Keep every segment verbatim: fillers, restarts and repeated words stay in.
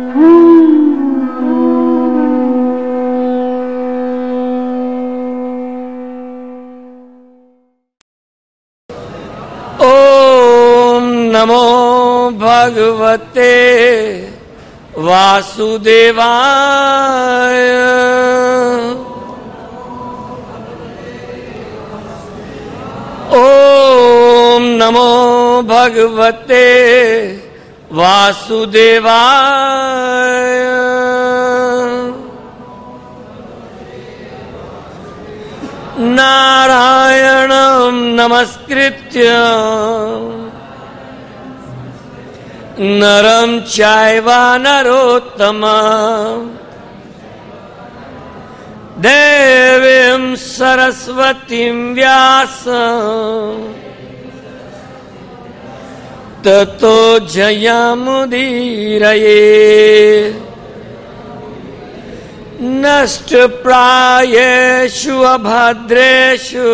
नमो भगवते वासुदेवाय। ओम नमो भगवते वासुदेवाय। नारायणं नमस्कृत्य नरं चैव नरोत्तमं देवीं सरस्वतीं व्यासं ततो जयमुदीरये। नष्टप्रायेषु अभद्रेषु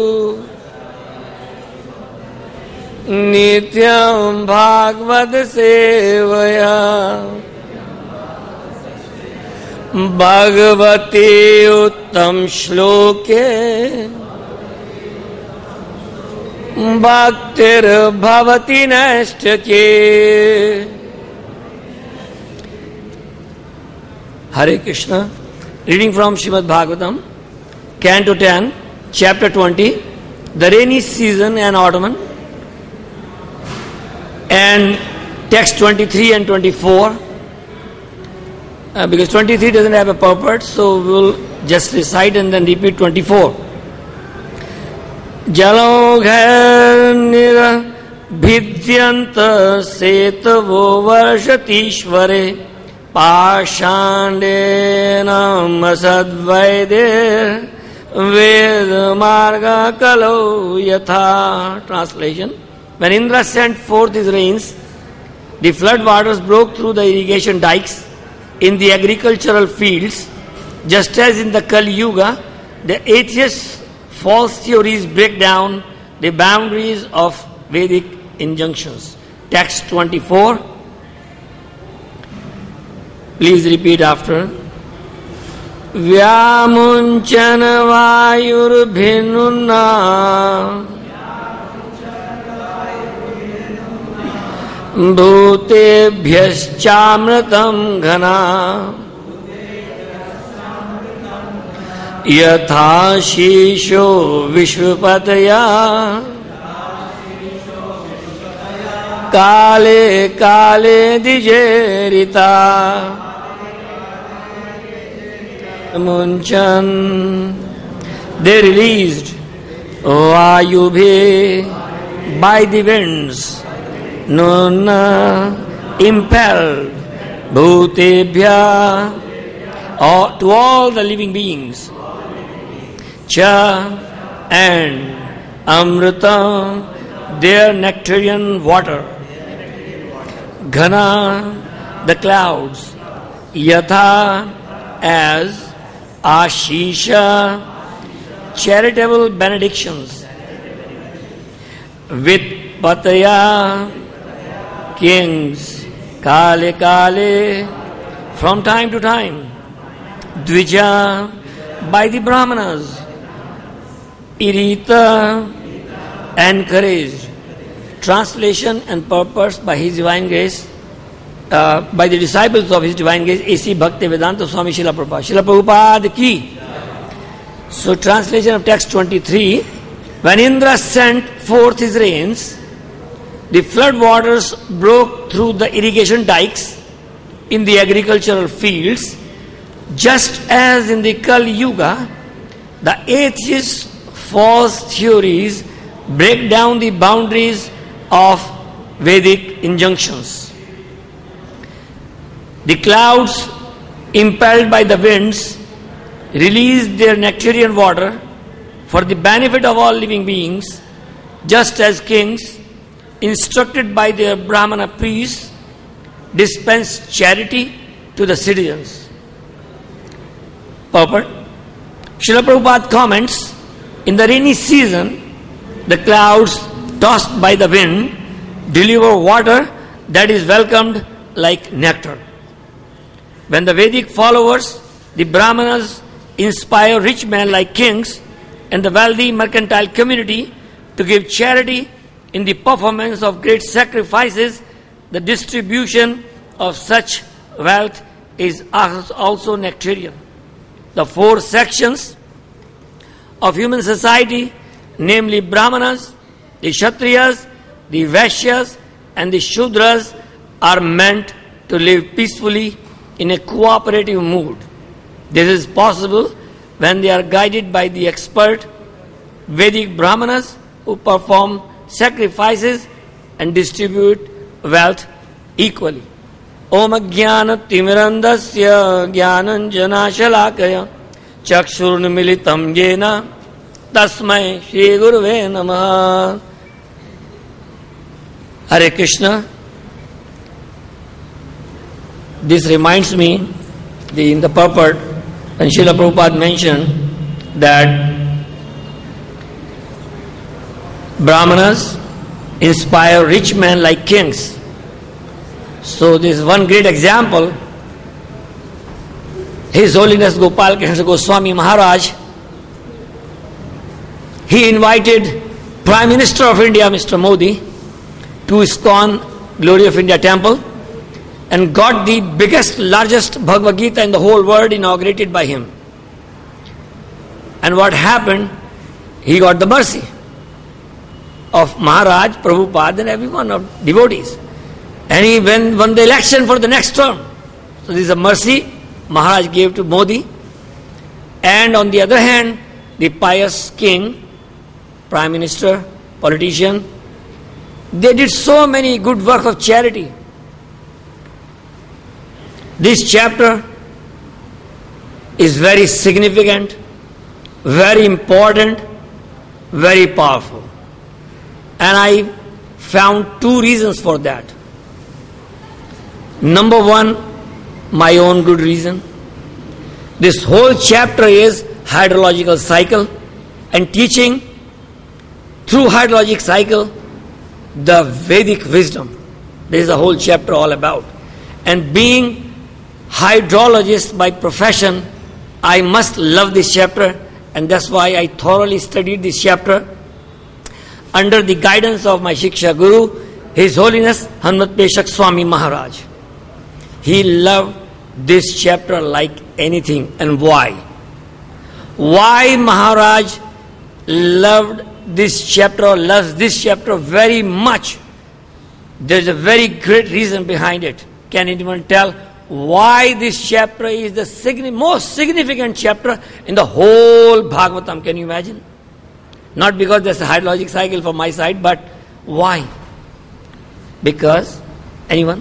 नित्यं भागवत सेवया भगवते उत्तम श्लोके भक्तिर्भवति नैष्ठिके। Hare Krishna. Reading from Srimad Bhagavatam, Canto ten, Chapter twenty, the rainy season and autumn, and text twenty-three and twenty-four. Uh, because twenty-three doesn't have a purport, so we will just recite and then repeat twenty-four. Jaloghair bhidyanta setavo varshatiishvare pashandena masadvaide ved marga kalo yatha. Translation: when Indra sent forth his rains, the flood waters broke through the irrigation dikes in the agricultural fields. Just as in the Kali Yuga, the atheists' false theories break down the boundaries of Vedic injunctions. Text twenty-four. Please repeat after. Vyamunchana vayurbhinunna भूतेभ्यश्चामृतं घना यथा शीशो विश्वपतया काले काले दिजेरिता मुंचन. They released Vayubhe by the winds, Nunna impelled, Bhutebhya or to all the living beings, Cha and Amrita their nectarian water, Ghana the clouds, Yatha as Ashisha charitable benedictions, with Pataya kings, Kale Kale from time to time, Dvija by the Brahmanas, Irita encouraged. Translation and purpose by His Divine Grace, uh, by the disciples of His Divine Grace, A C Bhaktivedanta Swami Srila Prabhupada. Srila Prabhupada ki. So translation of text twenty-three. When Indra sent forth his rains, the flood waters broke through the irrigation dikes in the agricultural fields, just as in the Kali Yuga, the atheists' false theories break down the boundaries of Vedic injunctions. The clouds, impelled by the winds, released their nectarian water for the benefit of all living beings, just as kings, instructed by their Brahmana priests, dispense charity to the citizens. Purport. Srila Prabhupada comments, in the rainy season, the clouds, tossed by the wind, deliver water that is welcomed like nectar. When the Vedic followers, the Brahmanas, inspire rich men like kings and the wealthy mercantile community to give charity in the performance of great sacrifices, the distribution of such wealth is also nectarian. The four sections of human society, namely Brahmanas, the Kshatriyas, the Vaishyas, and the Shudras, are meant to live peacefully in a cooperative mood. This is possible when they are guided by the expert Vedic Brahmanas who perform sacrifices and distribute wealth equally. Om Jnana Timirandasya Jnananjana Shalakaya Chakshurnamilitam Yena Tasmai Shri Guruve Namaha. Hare Krishna. This reminds me, the, in the purport, when Srila Prabhupada mentioned that Brahmanas inspire rich men like kings. So this is one great example. His Holiness Gopal Krishna Goswami Maharaj, he invited Prime Minister of India, Mister Modi, to ISKCON Glory of India Temple and got the biggest, largest Bhagavad Gita in the whole world inaugurated by him. And what happened? He got the mercy of Maharaj, Prabhupada and everyone of devotees. And he when won the election for the next term. So this is a mercy Maharaj gave to Modi. And on the other hand, the pious king, Prime Minister, politician, they did so many good work of charity. This chapter is very significant, very important, very powerful. And I found two reasons for that. Number one, my own good reason. This whole chapter is hydrological cycle and teaching through hydrologic cycle the Vedic wisdom. This is the whole chapter all about. And being hydrologist by profession, I must love this chapter, and that's why I thoroughly studied this chapter under the guidance of my Shiksha Guru, His Holiness Hanumat Peshak Swami Maharaj. He loved this chapter like anything. And why? Why Maharaj loved this chapter or loves this chapter very much? There's a very great reason behind it. Can anyone tell why this chapter is the signi- most significant chapter in the whole Bhagavatam? Can you imagine? Not because there's a hydrologic cycle from my side, but why? Because, anyone?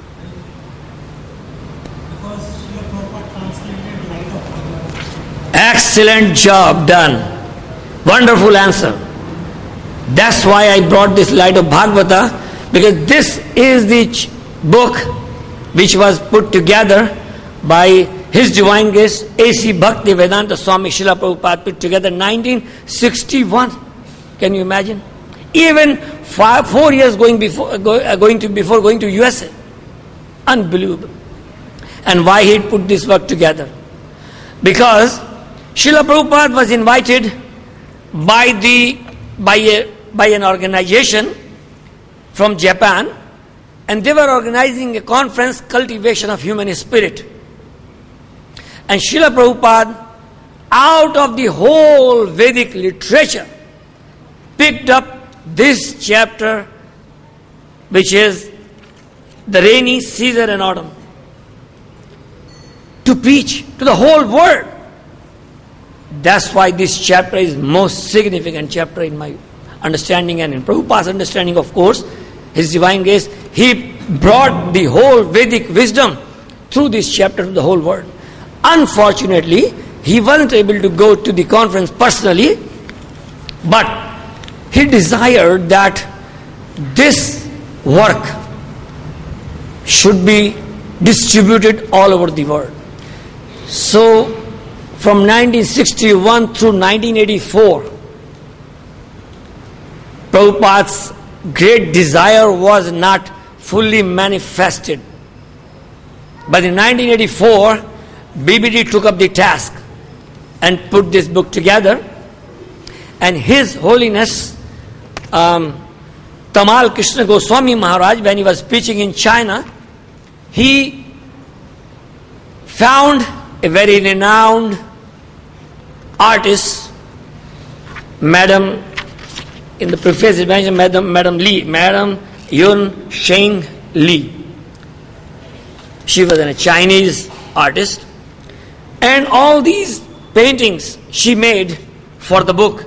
Because Srila Prabhupada translated Light of Bhagavatam. Excellent job done. Wonderful answer. That's why I brought this Light of Bhagavata, because this is the ch- book which was put together by His Divine Grace A C Bhakti Vedanta Swami Srila Prabhupada, put together in nineteen sixty-one. Can you imagine? Even five, four years going before go, uh, going to before going to U S A. Unbelievable. And why he put this work together? Because Srila Prabhupada was invited by the by a by an organization from Japan, and they were organizing a conference, Cultivation of Human Spirit. And Srila Prabhupada, out of the whole Vedic literature, picked up this chapter, which is the rainy season and autumn, to preach to the whole world. That's why this chapter is most significant chapter in my understanding, and in Prabhupada's understanding, of course, His Divine Grace, he brought the whole Vedic wisdom through this chapter to the whole world. Unfortunately, he wasn't able to go to the conference personally, but he desired that this work should be distributed all over the world. So, from nineteen sixty-one through nineteen eighty-four, Prabhupada's great desire was not fully manifested. But in nineteen eighty-four, B B D took up the task and put this book together. And His Holiness um, Tamal Krishna Goswami Maharaj, when he was preaching in China, he found a very renowned artist, Madam, in the preface it mentioned Madam, Madam Lee, Madam Yun Sheng Lee. She was a Chinese artist, and all these paintings she made for the book.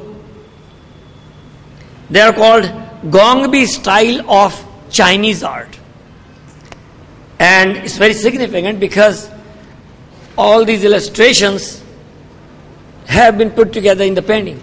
They are called Gongbi style of Chinese art. And it's very significant because all these illustrations have been put together in the painting.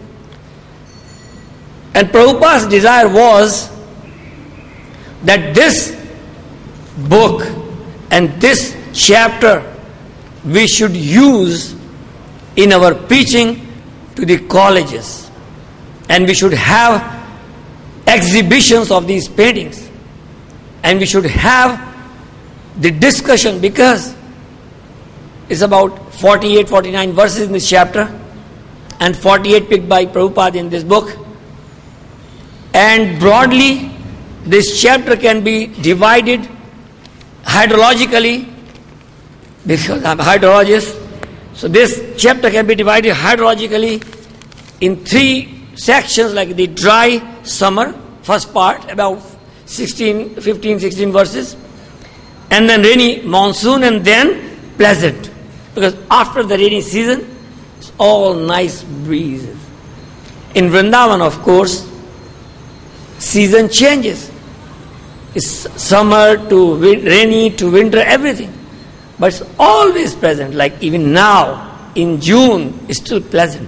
And Prabhupada's desire was that this book and this chapter we should use in our preaching to the colleges, and we should have exhibitions of these paintings, and we should have the discussion, because it's about forty-eight, forty-nine verses in this chapter, and forty-eight picked by Prabhupada in this book. And broadly, this chapter can be divided hydrologically, because I'm a hydrologist. So this chapter can be divided hydrologically in three sections, like the dry summer, first part, about sixteen, fifteen, sixteen verses, and then rainy monsoon, and then pleasant. Because after the rainy season, it's all nice breezes. In Vrindavan, of course, season changes. It's summer to win- rainy to winter, everything. But it's always pleasant, like even now, in June, it's still pleasant.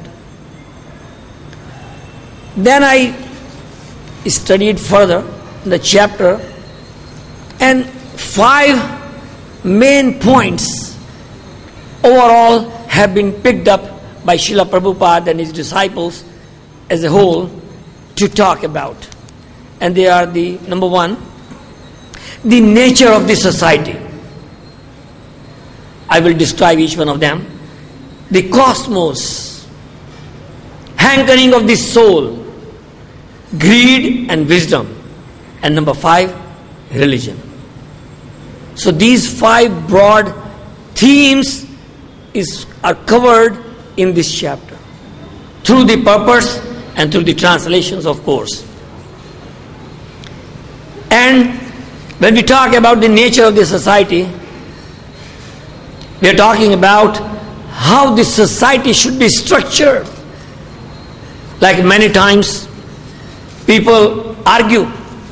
Then I studied further the chapter, and five main points overall have been picked up by Srila Prabhupada and his disciples as a whole to talk about. And they are the, number one, the nature of the society. I will describe each one of them. The cosmos, hankering of the soul, greed and wisdom. And number five, religion. So these five broad themes is, are covered in this chapter through the purpose and through the translations, of course. And when we talk about the nature of the society, we are talking about how the society should be structured. Like many times people argue,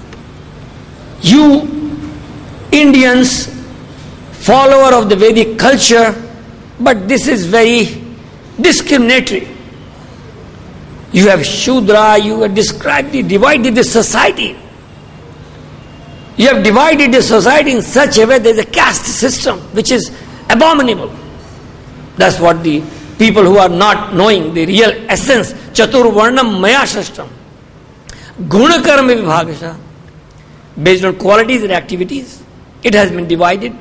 you Indians, follower of the Vedic culture, but this is very discriminatory. You have Shudra, you have described the, divided the society. You have divided the society in such a way there is a caste system which is abominable. That's what the people who are not knowing the real essence, Chatur Varnam Maya Shashtam, Guna Karma Vibhagasha, based on qualities and activities, it has been divided.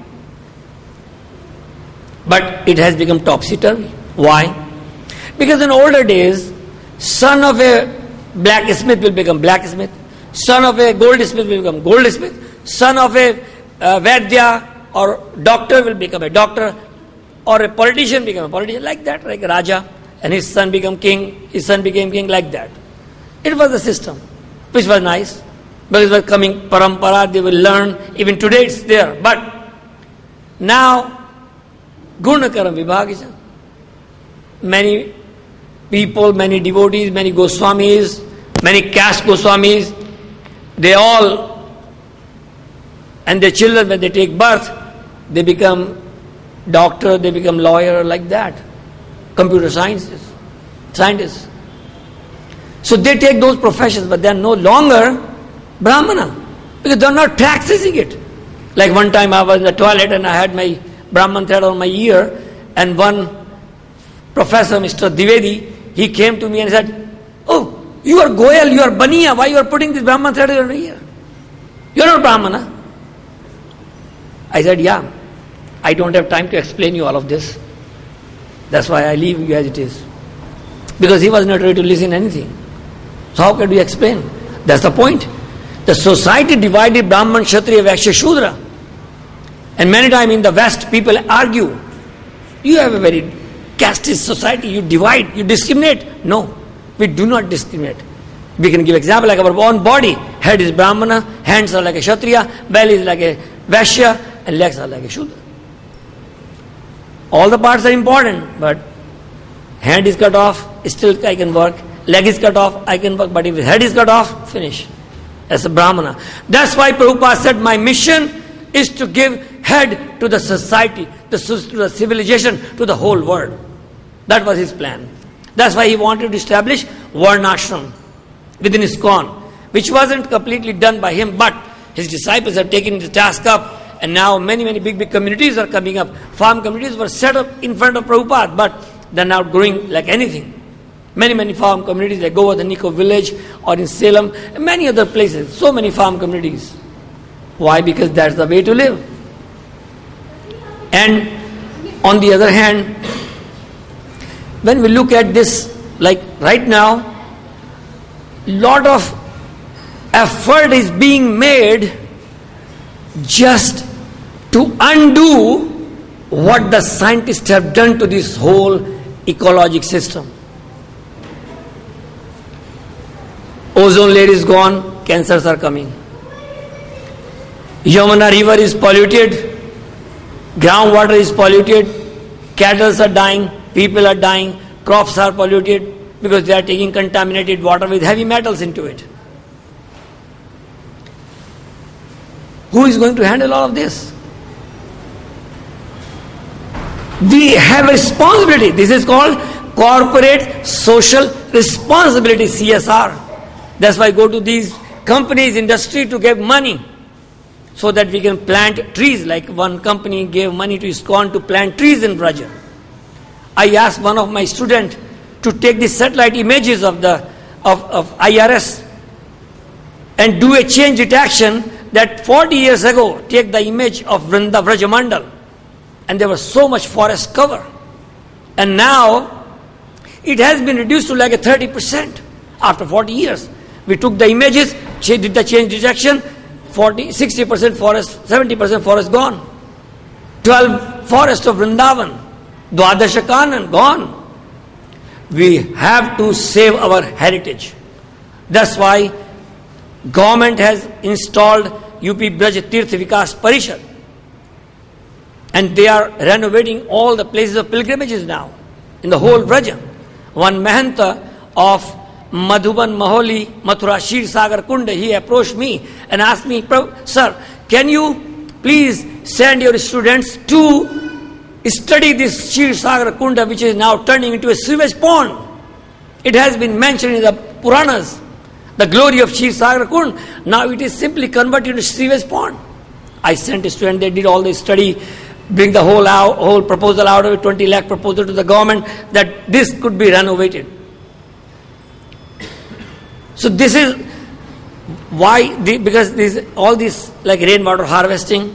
But it has become topsy-turvy. Why? Because in older days, son of a blacksmith will become blacksmith, son of a goldsmith will become goldsmith, son of a uh, Vaidya or doctor will become a doctor, or a politician become a politician, like that, like Raja, and his son become king, his son became king, like that. It was a system, which was nice, but it was coming parampara, they will learn, even today it's there. But now, Gunakaram Vibhagisha, many people, many devotees, many Goswamis, many caste Goswamis, they all, and their children, when they take birth, they become doctor, they become lawyer, like that, computer scientists, scientists. So they take those professions, but they are no longer Brahmana, because they are not practicing it. Like one time I was in the toilet and I had my Brahman thread on my ear, and one professor, Mister Divedi, he came to me and said, "Oh, you are Goyal, you are Baniya, why you are putting this Brahman thread on your ear? You are not Brahmana." I said, "Yeah, I don't have time to explain you all of this. That's why I leave you as it is. Because he was not ready to listen anything. So how can we explain? That's the point. The society divided Brahman, Kshatriya, Vaishya, Shudra. And many times in the West, people argue. You have a very casteist society. You divide, you discriminate. No, we do not discriminate. We can give example like our own body. Head is Brahmana, hands are like a Kshatriya, belly is like a Vaishya, and legs are like a Shudra. All the parts are important, but hand is cut off, still I can work. Leg is cut off, I can work. But if head is cut off, finish. As a Brahmana. That's why Prabhupada said, my mission is to give head to the society, to the civilization, to the whole world. That was his plan. That's why he wanted to establish Varnashram within ISKCON, which wasn't completely done by him, but his disciples have taken the task up. And now many, many big, big communities are coming up. Farm communities were set up in front of Prabhupada, but they're now growing like anything. Many, many farm communities like Govardhan Eco Village or in Salem and many other places. So many farm communities. Why? Because that's the way to live. And on the other hand, when we look at this, like right now, lot of effort is being made just to undo what the scientists have done to this whole ecologic system. Ozone layer is gone, cancers are coming. Yamuna river is polluted, groundwater is polluted, cattle are dying, people are dying, crops are polluted because they are taking contaminated water with heavy metals into it. Who is going to handle all of this? We have a responsibility. This is called corporate social responsibility, C S R. That's why I go to these companies, industry to give money so that we can plant trees. Like one company gave money to ISKCON to plant trees in Vraja. I asked one of my students to take the satellite images of the of, of I R S and do a change detection that forty years ago, take the image of Vrinda Vrajamandal, and there was so much forest cover. And now, it has been reduced to like a thirty percent after forty years. We took the images, did the change detection, forty, sixty percent forest, seventy percent forest gone. twelve forest of Vrindavan, Dwadasha Kanan, gone. We have to save our heritage. That's why government has installed U P Braj Tirth Vikas Parishad, and they are renovating all the places of pilgrimages now in the whole Vraja. One Mahanta of Madhuban Maholi Mathura Shir Sagar Kunda, he approached me and asked me, sir, can you please send your students to study this Shir Sagar Kunda, which is now turning into a sewage pond? It has been mentioned in the Puranas, the glory of Shir Sagar Kund. Now it is simply converted into sewage pond. I sent a student, they did all the study, bring the whole out, whole proposal out of it, twenty lakh proposal to the government that this could be renovated. So this is why, the, because this all this like rainwater harvesting,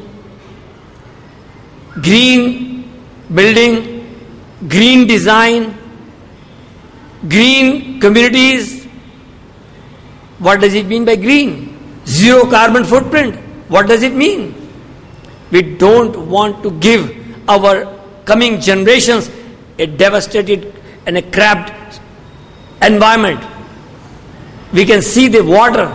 green building, green design, green communities. What does it mean by green? Zero carbon footprint. What does it mean? We don't want to give our coming generations a devastated and a cramped environment. We can see the water.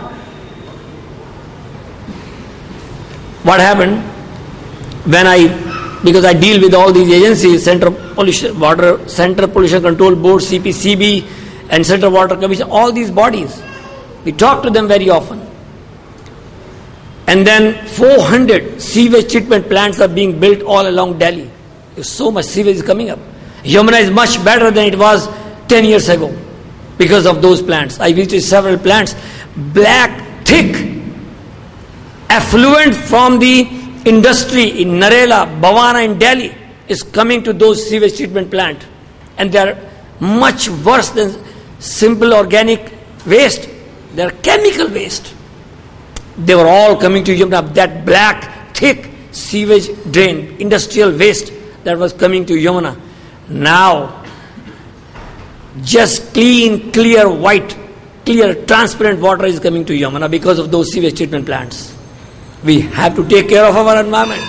What happened when I, because I deal with all these agencies, Central Pollution, Water, Central Pollution Control Board, C P C B, and Central Water Commission, all these bodies. We talk to them very often. And then four hundred sewage treatment plants are being built all along Delhi. There's so much sewage is coming up. Yamuna is much better than it was ten years ago because of those plants. I visited several plants. Black, thick, effluent from the industry in Narela, Bhavana in Delhi is coming to those sewage treatment plants. And they are much worse than simple organic waste. They are chemical waste. They were all coming to Yamuna. That black, thick sewage drain, industrial waste that was coming to Yamuna. Now, just clean, clear, white, clear, transparent water is coming to Yamuna because of those sewage treatment plants. We have to take care of our environment.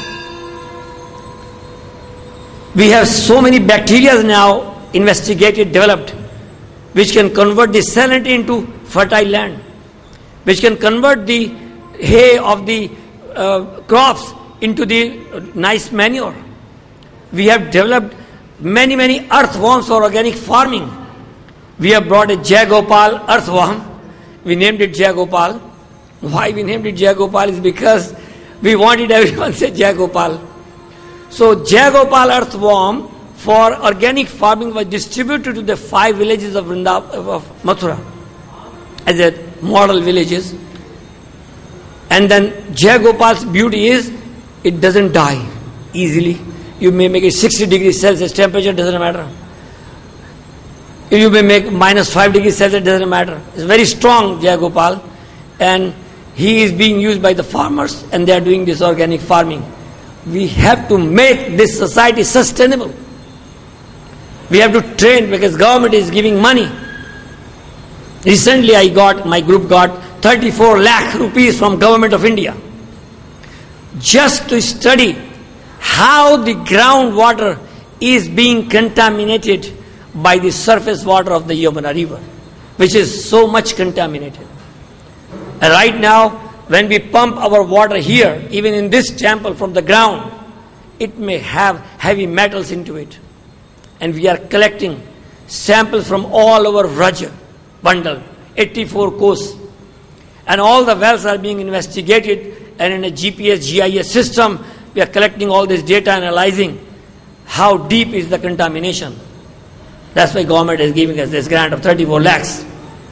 We have so many bacteria now investigated, developed, which can convert the salinity into fertile land, which can convert the hay of the uh, crops into the nice manure. We have developed many, many earthworms for organic farming. We have brought a Jagopal earthworm. We named it Jagopal. Why we named it Jagopal is because we wanted everyone to say Jagopal. So Jagopal earthworm for organic farming was distributed to the five villages of Vrindavan, of Mathura as a model villages. And then Jagopal's beauty is it doesn't die easily. You may make it sixty degrees Celsius temperature, doesn't matter. You may make minus five degrees Celsius, doesn't matter. It's very strong Jagopal, and he is being used by the farmers, and they are doing this organic farming. We have to make this society sustainable. We have to train because government is giving money. Recently I got, my group got thirty-four lakh rupees from Government of India just to study how the groundwater is being contaminated by the surface water of the Yamuna river, which is so much contaminated. And right now, when we pump our water here, even in this temple from the ground, it may have heavy metals into it. And we are collecting samples from all over Vraja, bundle, eighty-four coasts. And all the wells are being investigated, and in a G P S, G I S system, we are collecting all this data, analyzing how deep is the contamination. That's why government is giving us this grant of thirty-four lakhs.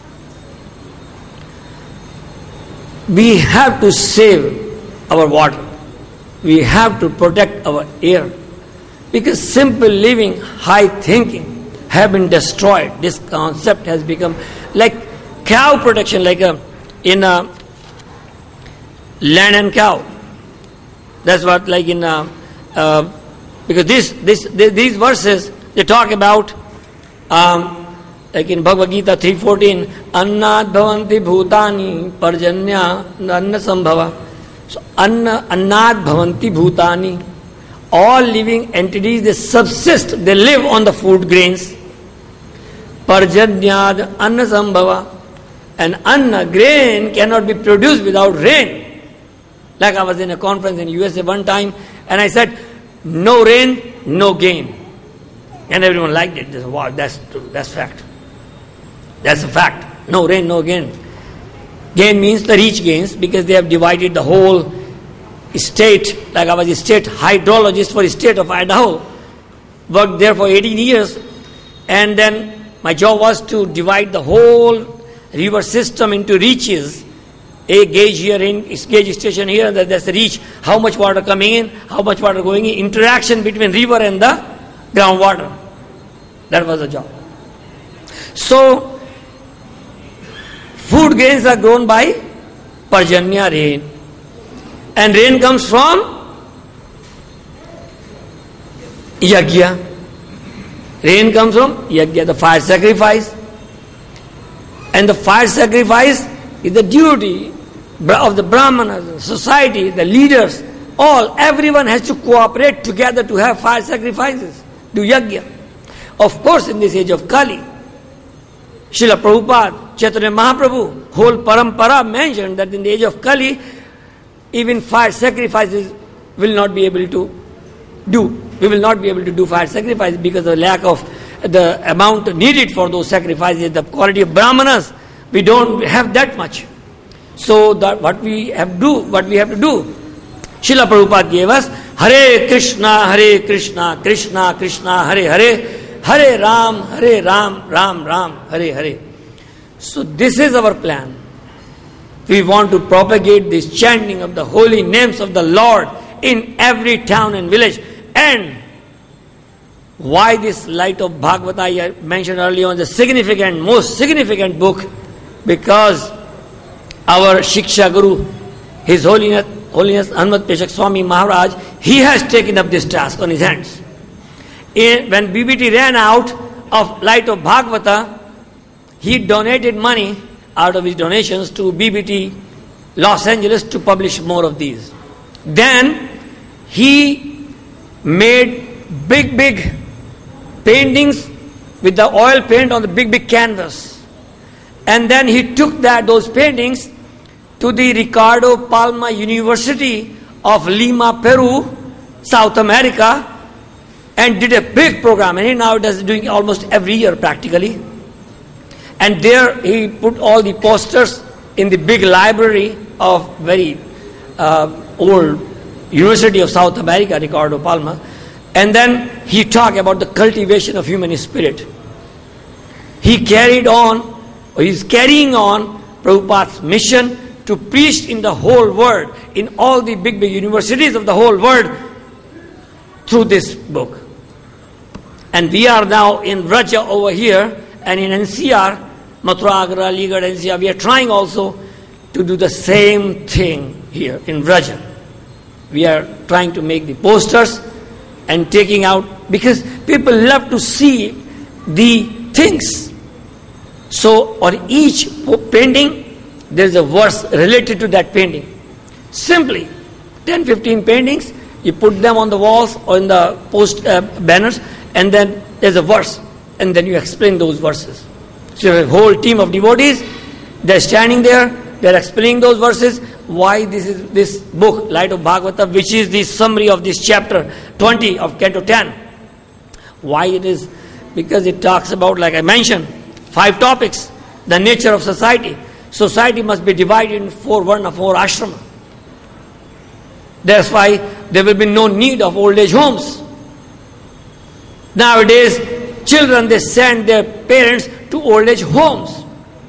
We have to save our water. We have to protect our air. Because simple living, high thinking have been destroyed. This concept has become like cow protection, like a, in a land and cow. That's what like in a, uh, because this, this, this, these verses, they talk about um, like in Bhagavad Gita three fourteen, Annad bhavanti bhutani parjanya anna sambhava. So anna, Annad bhavanti bhutani. All living entities, they subsist, they live on the food grains. Parjanyad anna sambhava. And anna, grain, cannot be produced without rain. Like I was in a conference in U S A one time, and I said, no rain, no gain. And everyone liked it. They said, wow, that's true, that's fact. That's a fact. No rain, no gain. Gain means the rich gains, because they have divided the whole state, like I was a state hydrologist for the state of Idaho, worked there for eighteen years, and then my job was to divide the whole river system into reaches. A gauge here, in gauge station here, and that's the reach. How much water coming in, how much water going in, interaction between river and the groundwater. That was the job. So, food grains are grown by Parjanya, rain. And rain comes from Yajna. Rain comes from Yajna, the fire sacrifice. And the fire sacrifice is the duty of the Brahmanas, the society, the leaders, all, everyone has to cooperate together to have fire sacrifices, do Yajna. Of course, in this age of Kali, Srila Prabhupada, Chaitanya Mahaprabhu, whole parampara mentioned that in the age of Kali, even fire sacrifices will not be able to do. We will not be able to do fire sacrifices because of the lack of the amount needed for those sacrifices, the quality of Brahmanas. We don't have that much. So that what we have do, what we have to do, Srila Prabhupada gave us Hare Krishna, Hare Krishna, Krishna Krishna, Hare Hare, Hare Ram, Hare Ram, Ram Ram, Hare Hare. So this is our plan. We want to propagate this chanting of the holy names of the Lord in every town and village. And why this light of Bhagavata I mentioned earlier on, the significant, most significant book, because our Shiksha Guru, His Holiness Holiness Hanmat Peshak Swami Maharaj, he has taken up this task on his hands. In, when B B T ran out of Light of Bhagavata, he donated money out of his donations to B B T Los Angeles to publish more of these. Then he made big, big paintings with the oil paint on the big, big canvas. And then he took that those paintings to the Ricardo Palma University of Lima, Peru, South America, and did a big program. And he now does doing almost every year practically. And there he put all the posters in the big library of very uh, old University of South America, Ricardo Palma. And then he talked about the cultivation of human spirit. He carried on, or he's carrying on Prabhupada's mission to preach in the whole world, in all the big, big universities of the whole world, through this book. And we are now in Vraja over here, and in N C R, Mathura, Agra, Aligarh, N C R, we are trying also to do the same thing here in Vraja. We are trying to make the posters and taking out, because people love to see the things. So on each painting, there is a verse related to that painting. Simply, ten fifteen paintings, you put them on the walls or in the post uh, banners, and then there's a verse, and then you explain those verses. So you have a whole team of devotees, they're standing there, they're explaining those verses, why this is this book, Light of Bhagavata, which is the summary of this chapter twenty of Canto ten. Why it is? Because it talks about, like I mentioned, five topics. The nature of society. Society must be divided in four varna, four ashrama. That's why there will be no need of old age homes. Nowadays, children, they send their parents to old age homes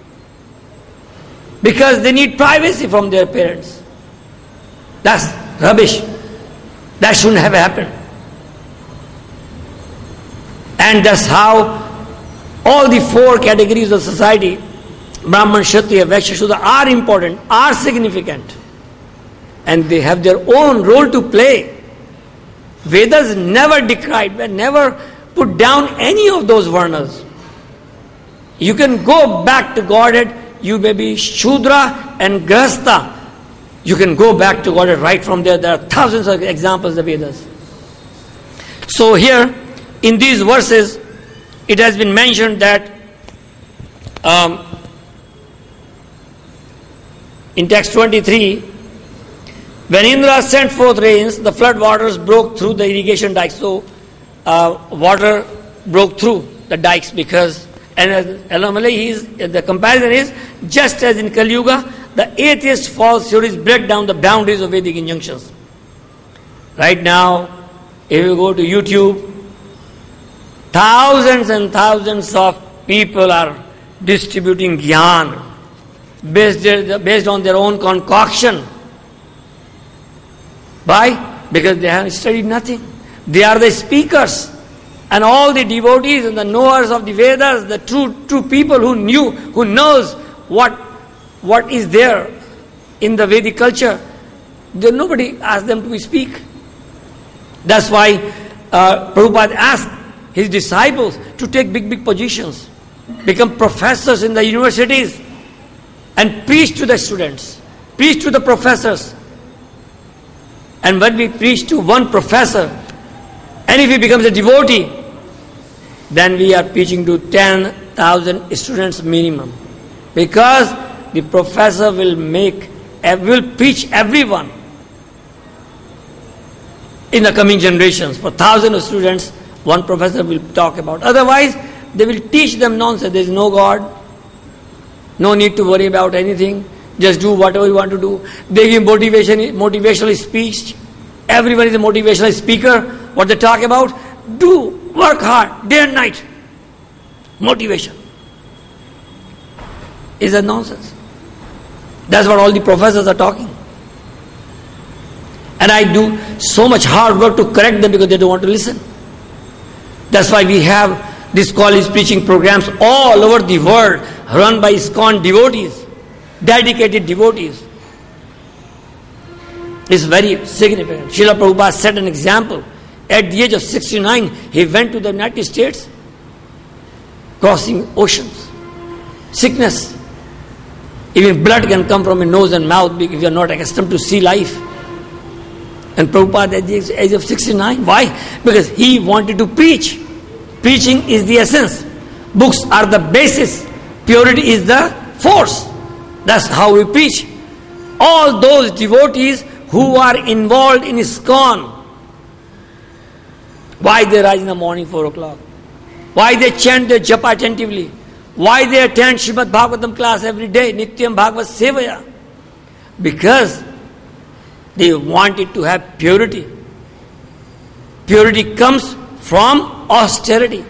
because they need privacy from their parents. That's rubbish. That shouldn't have happened. And that's how all the four categories of society, Brahman, Kshatriya, Vaishya, Shudra, are important, are significant. And they have their own role to play. Vedas never decried, never put down any of those varnas. You can go back to Godhead, you may be Shudra and Grahastha. You can go back to Godhead right from there. There are thousands of examples in the Vedas. So here, in these verses, it has been mentioned that um, in text twenty-three, when Indra sent forth rains, the flood waters broke through the irrigation dikes. So, uh, water broke through the dikes because, and anomaly is, the comparison is, just as in Kali Yuga, the atheist false theories break down the boundaries of Vedic injunctions. Right now, if you go to YouTube, thousands and thousands of people are distributing jnana based, based on their own concoction. Why? Because they have studied nothing. They are the speakers. And all the devotees and the knowers of the Vedas, the true true people who knew, who knows what what is there in the Vedic culture, there nobody asked them to speak. That's why uh, Prabhupada asked his disciples to take big, big positions, become professors in the universities, and preach to the students, preach to the professors. And when we preach to one professor, and if he becomes a devotee, then we are preaching to ten thousand students minimum. Because the professor will make, will preach everyone in the coming generations. For thousands of students, one professor will talk about. Otherwise, they will teach them nonsense. There is no God. No need to worry about anything. Just do whatever you want to do. They give motivation, motivational speech. Everyone is a motivational speaker. What they talk about? Do, work hard, day and night. Motivation. Is that nonsense? That's what all the professors are talking. And I do so much hard work to correct them because they don't want to listen. That's why we have these college preaching programs all over the world run by ISKCON devotees, dedicated devotees. is very significant. Srila Prabhupada set an example. At the age of sixty-nine, he went to the United States, crossing oceans. Sickness. Even blood can come from your nose and mouth if you are not accustomed to see life. And Prabhupada at the age of sixty-nine. Why? Because he wanted to preach. Preaching is the essence. Books are the basis. Purity is the force. That's how we preach. All those devotees who are involved in ISKCON, why they rise in the morning four o'clock? Why they chant their japa attentively? Why they attend Srimad Bhagavatam class every day, Nityam Bhagavad Sevaya? Because they wanted to have purity. Purity comes from austerity.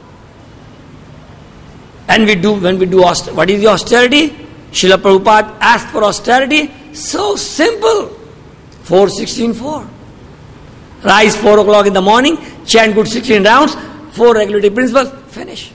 And we do, when we do austerity, what is the austerity? Srila Prabhupada asked for austerity. So simple. four sixteen four. Rise four o'clock in the morning, chant good sixteen rounds, four regulative principles, finish.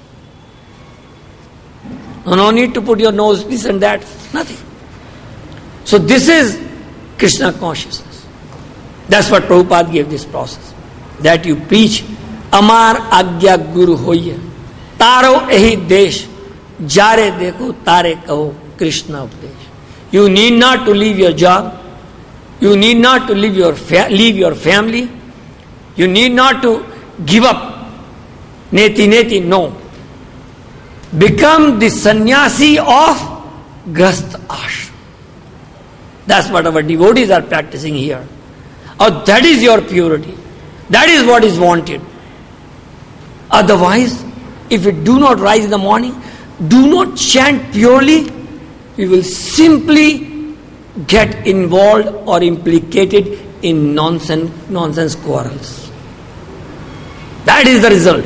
No need to put your nose this and that, nothing. So this is Krishna consciousness. That's what Prabhupada gave this process. That you preach, Amar Agya Guru Hoye, Taro Ehi Desh, Jare Dekho Tare Kaho, Krishna Upadesh. You need not to leave your job. You need not to leave your fa- leave your family. You need not to give up. Neti neti, no. Become the sannyasi of Grastha Ashram. That's what our devotees are practicing here. Oh, that is your purity. That is what is wanted. Otherwise, if we do not rise in the morning, do not chant purely, we will simply get involved or implicated in nonsense, nonsense quarrels. That is the result.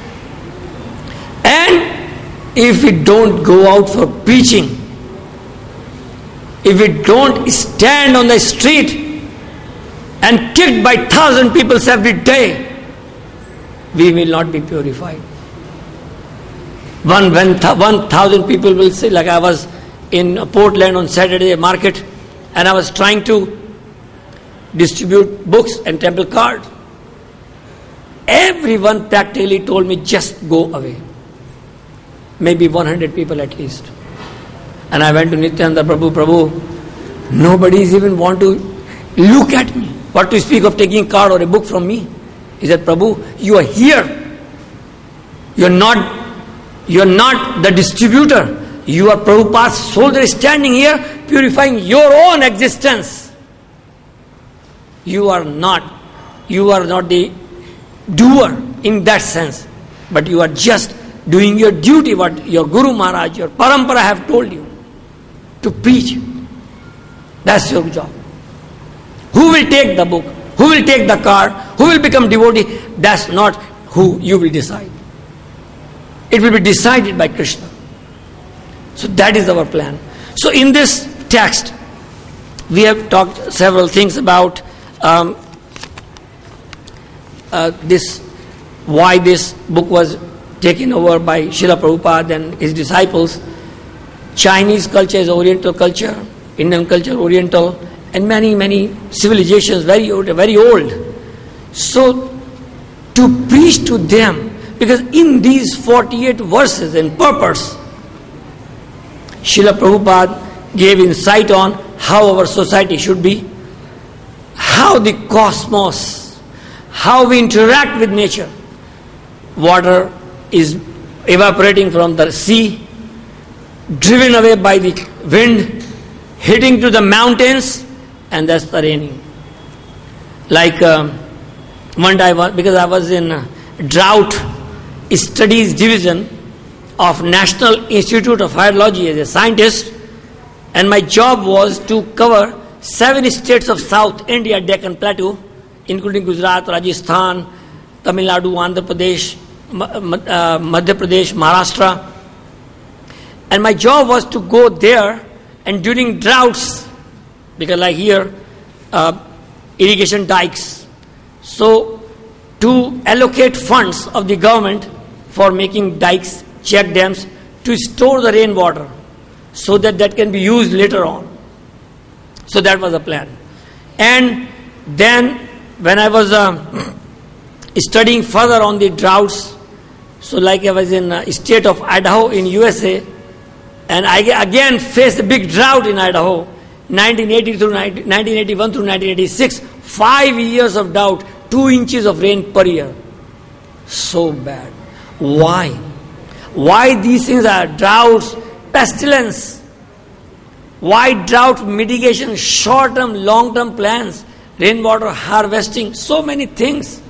And if we don't go out for preaching, if we don't stand on the street and kicked by thousand people every day, we will not be purified. One, when th- one thousand people will say, like I was in Portland on Saturday market, and I was trying to distribute books and temple cards. Everyone practically told me, just go away. Maybe one hundred people at least. And I went to Nityananda Prabhu, Prabhu, nobody is even want to look at me. What to speak of taking a card or a book from me? He said, Prabhu, you are here. You are not, you are not the distributor. You are Prabhupada's soldier standing here purifying your own existence. You are not, you are not the doer in that sense, but you are just doing your duty, what your Guru Maharaj, your Parampara have told you, to preach. That's your job. Who will take the book? Who will take the card? Who will become devotee? That's not who you will decide. It will be decided by Krishna. So that is our plan. So in this text, we have talked several things about um, uh, this, why this book was taken over by Srila Prabhupada and his disciples. Chinese culture is Oriental culture, Indian culture Oriental, and many, many civilizations very old, very old. So to preach to them, because in these forty-eight verses and purpose, Srila Prabhupada gave insight on how our society should be, how the cosmos, how we interact with nature. Water is evaporating from the sea, driven away by the wind, hitting to the mountains, and that's the raining. Like um, one day, because I was in drought studies division of National Institute of Hydrology as a scientist, and my job was to cover seven states of South India, Deccan Plateau, including Gujarat, Rajasthan, Tamil Nadu, Andhra Pradesh, uh, Madhya Pradesh, Maharashtra. And my job was to go there, and during droughts, because like here, uh, irrigation dikes, so to allocate funds of the government for making dikes, check dams, to store the rainwater so that that can be used later on. So that was the plan. And then when I was uh, studying further on the droughts, so like I was in uh, state of Idaho in U S A, and I again faced a big drought in Idaho, nineteen eighty through nineteen eighty-one through nineteen eighty-six, five years of drought, two inches of rain per year. So bad. Why? Why these things are droughts, pestilence? Why drought mitigation, short-term, long-term plans, rainwater harvesting, so many things.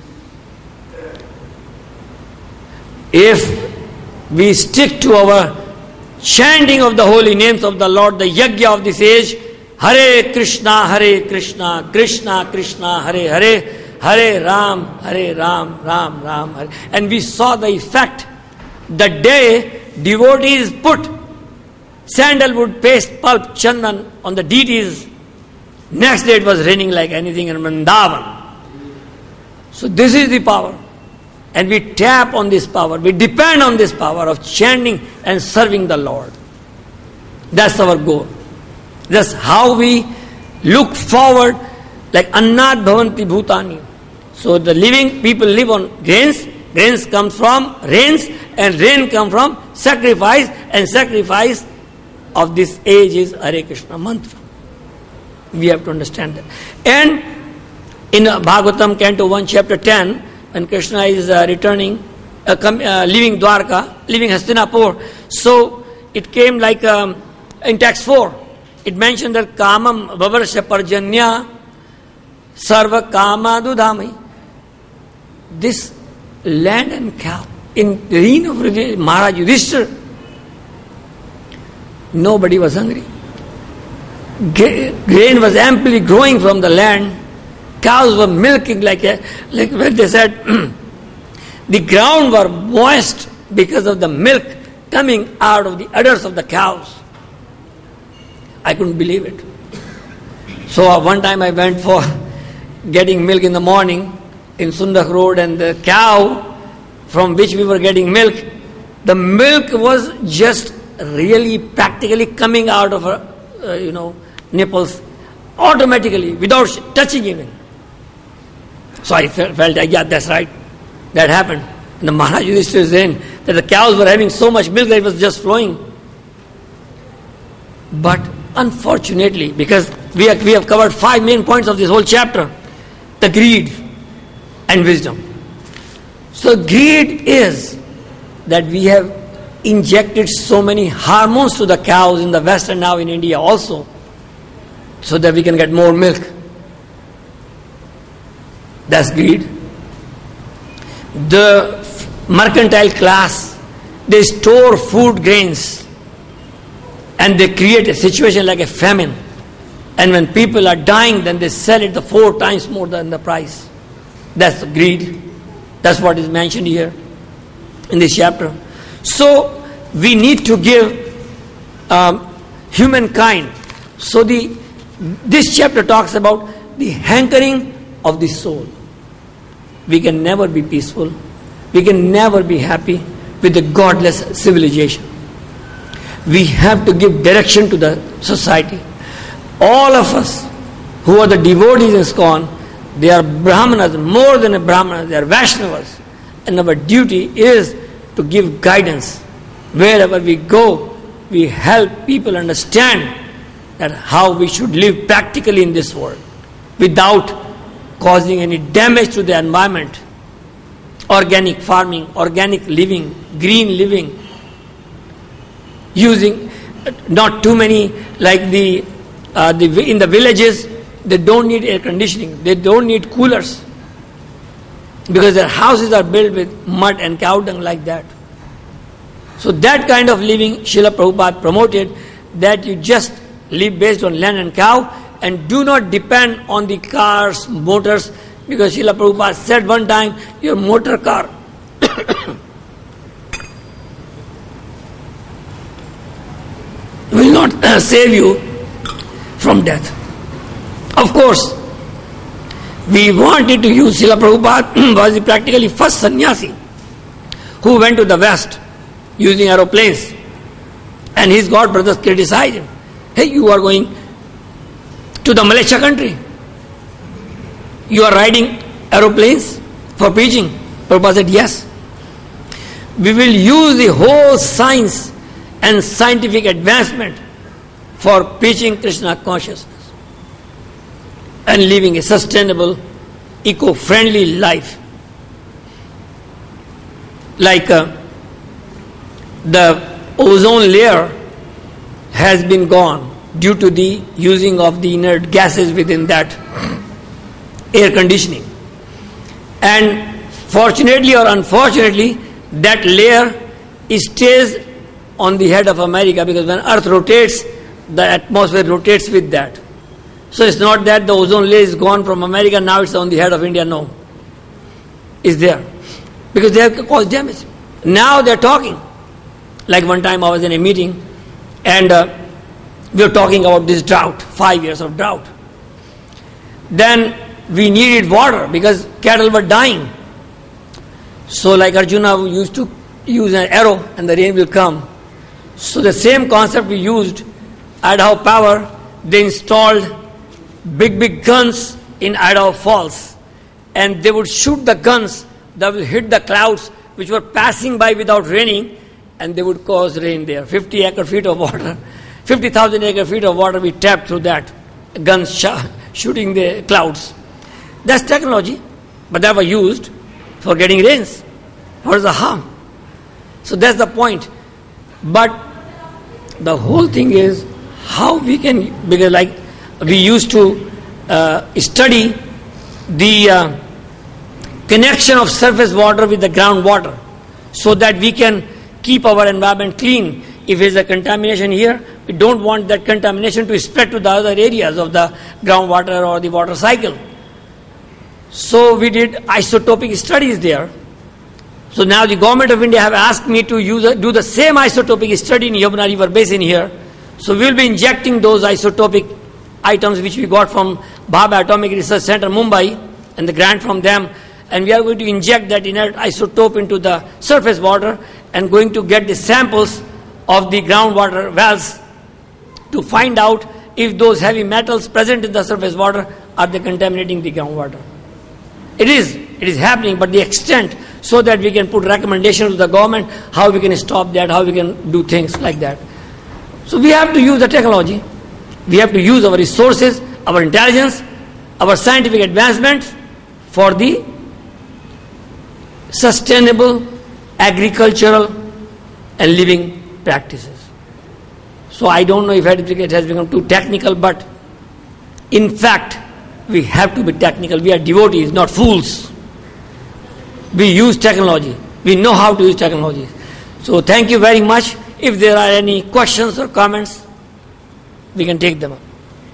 If we stick to our chanting of the holy names of the Lord, the yajna of this age, Hare Krishna, Hare Krishna, Krishna Krishna, Hare Hare, Hare Ram, Hare Ram, Ram Ram, Hare. And we saw the effect. The day devotees put sandalwood paste, pulp, chandan on the deities, next day it was raining like anything in Vrindavan. So this is the power. And we tap on this power. We depend on this power of chanting and serving the Lord. That's our goal. That's how we look forward, like Annat Bhavanti Bhutani. So the living people live on grains. Grains come from rains, and rain come from sacrifice, and sacrifice of this age is Hare Krishna mantra. We have to understand that. And in Bhagavatam, Canto one, Chapter ten, when Krishna is uh, returning, uh, com- uh, leaving Dwarka, leaving Hastinapur, so it came like um, in text four, it mentioned that Kamam Vavarsha Parjanya Sarva Kama Dudhami. This land and cow in the reign of Maharaj Yudhishthira, nobody was hungry. Grain was amply growing from the land. Cows were milking like a, like when they said the ground were moist because of the milk coming out of the udders of the cows. I couldn't believe it. So uh, one time I went for getting milk in the morning in Sundak Road, and the cow from which we were getting milk, the milk was just really practically coming out of her, uh, you know, nipples automatically without touching even. So I felt, felt like, yeah, that's right. That happened. And the Maharaj Yudhishthira is saying that the cows were having so much milk that it was just flowing. But unfortunately, because we have, we have covered five main points of this whole chapter, the greed and wisdom. So greed is that we have injected so many hormones to the cows in the West and now in India also, so that we can get more milk. That's greed. The mercantile class, they store food grains and they create a situation like a famine. And when people are dying, then they sell it the four times more than the price. That's greed. That's what is mentioned here in this chapter. So we need to give um, humankind. So the this chapter talks about the hankering of the soul. We can never be peaceful. We can never be happy with a godless civilization. We have to give direction to the society. All of us who are the devotees in ISKCON, they are Brahmanas, more than a Brahmana, they are Vaishnavas. And our duty is to give guidance. Wherever we go, we help people understand that how we should live practically in this world without causing any damage to the environment. Organic farming, organic living, green living, using not too many, like the, uh, the in the villages, they don't need air conditioning, they don't need coolers, because their houses are built with mud and cow dung like that. So that kind of living Srila Prabhupada promoted, that you just live based on land and cow and do not depend on the cars, motors, because Srila Prabhupada said one time, your motor car will not uh, save you from death. Of course, we wanted to use Srila Prabhupada was the practically first sannyasi who went to the West using aeroplanes, and his god brothers criticized him. Hey, you are going to the Malaysia country. you are riding aeroplanes for preaching? Prabhupada said, yes. We will use the whole science and scientific advancement for preaching Krishna consciousness and living a sustainable, eco-friendly life. Like uh, the ozone layer has been gone due to the using of the inert gases within that air conditioning. And fortunately or unfortunately, that layer stays on the head of America, because when Earth rotates, the atmosphere rotates with that. So it's not that the ozone layer is gone from America, now it's on the head of India. No. It's there. Because they have caused damage. Now they're talking. Like one time I was in a meeting and uh, we were talking about this drought, five years of drought. Then we needed water because cattle were dying. So like Arjuna used to use an arrow and the rain will come. So the same concept we used, Idaho Power, they installed big, big guns in Idaho Falls. And they would shoot the guns that will hit the clouds which were passing by without raining, and they would cause rain there. fifty acre feet of water, fifty thousand acre feet of water we tapped through that, guns sh- shooting the clouds. That's technology, but that was used for getting rains. What is the harm? So that's the point. But the whole thing is how we can, because like we used to uh, study the uh, connection of surface water with the groundwater, so that we can keep our environment clean. If there is a contamination here, we don't want that contamination to spread to the other areas of the groundwater or the water cycle. So we did isotopic studies there. So now the government of India have asked me to use a, do the same isotopic study in Yamuna River Basin here. So we will be injecting those isotopic items which we got from Bhabha Atomic Research Center, Mumbai, and the grant from them. And we are going to inject that inert isotope into the surface water and going to get the samples of the groundwater wells to find out if those heavy metals present in the surface water are they contaminating the groundwater. It is, it is happening, but the extent, so that we can put recommendations to the government how we can stop that, how we can do things like that. So we have to use the technology. We have to use our resources, our intelligence, our scientific advancements for the sustainable agricultural and living practices. So I don't know if it has become too technical, but in fact, we have to be technical. We are devotees, not fools. We use technology. We know how to use technology. So thank you very much. If there are any questions or comments, we can take them up.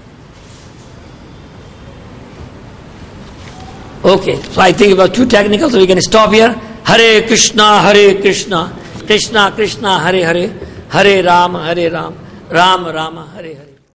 Okay, so I think it was too technical, so we can stop here. Hare Krishna, Hare Krishna, Krishna Krishna, Hare Hare, Hare Rama, Hare Ram, Ram Rama, Hare Hare.